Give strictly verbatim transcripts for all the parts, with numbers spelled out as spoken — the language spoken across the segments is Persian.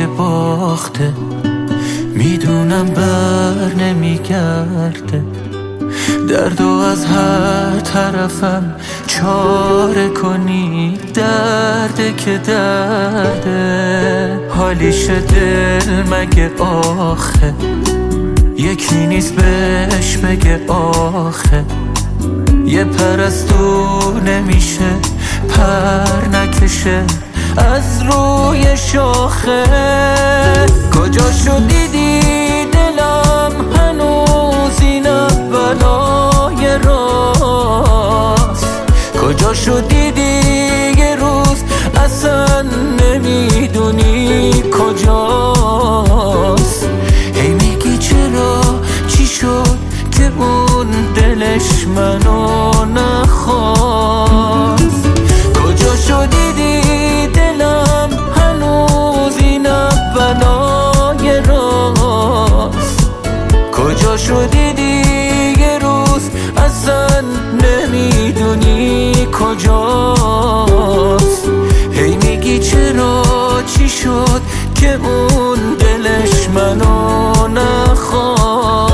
بازی باخته، میدونم بر نمیگرده. درد و از هر طرفم چاره کنی، درده که درده. حالیش دل مگه آخه، یکی نیست بهش بگه آخه. یه پرستو نمیشه پر نکشه از روی شاخه. کجا شو دیدی دلم هنوز این اولای راست؟ کجا شو دیدی یه روز اصلا نمیدونی کجاست؟ هی میگی چرا چی شد که اون دلش منو نخواست؟ کجا شو دیدی دلم هنوز این اولای راست؟ کجا شو دیدی یه روز اصلا نمیدونی کجاست؟ هی میگی چرا چی شد که اون دلش منو نخواست؟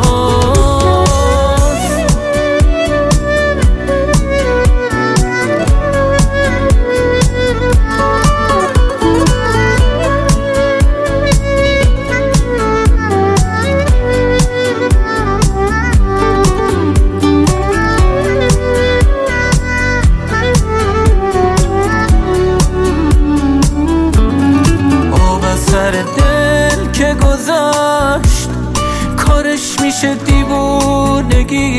دل که گذشت کارش میشه دیوونگی،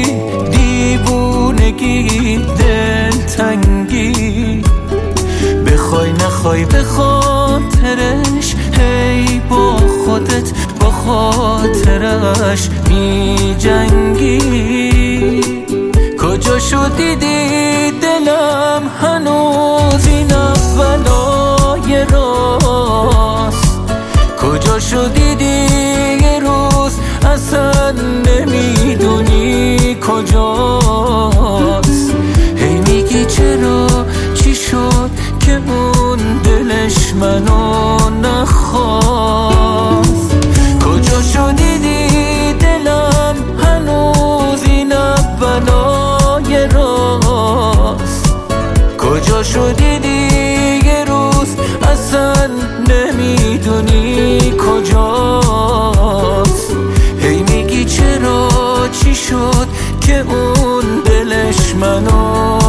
دیوونگی دلتنگی. بخوای نخوای به خاطرش هی با خودت با خاطرش می جنگی. کجا شو دیدی دلم هنوز این اولای راست؟ کجا شو دیدی یه روز اصلا نمیدونی کجاست؟ هی میگی چرا چی شد که اون دلش منو نخواست؟ کجا شو دیدی دلم هنوز این اولای راست؟ کجا شو دیدی یه روز اصلا نمیدونی کجاست؟ هی میگی چرا چی شد که اون دلش منو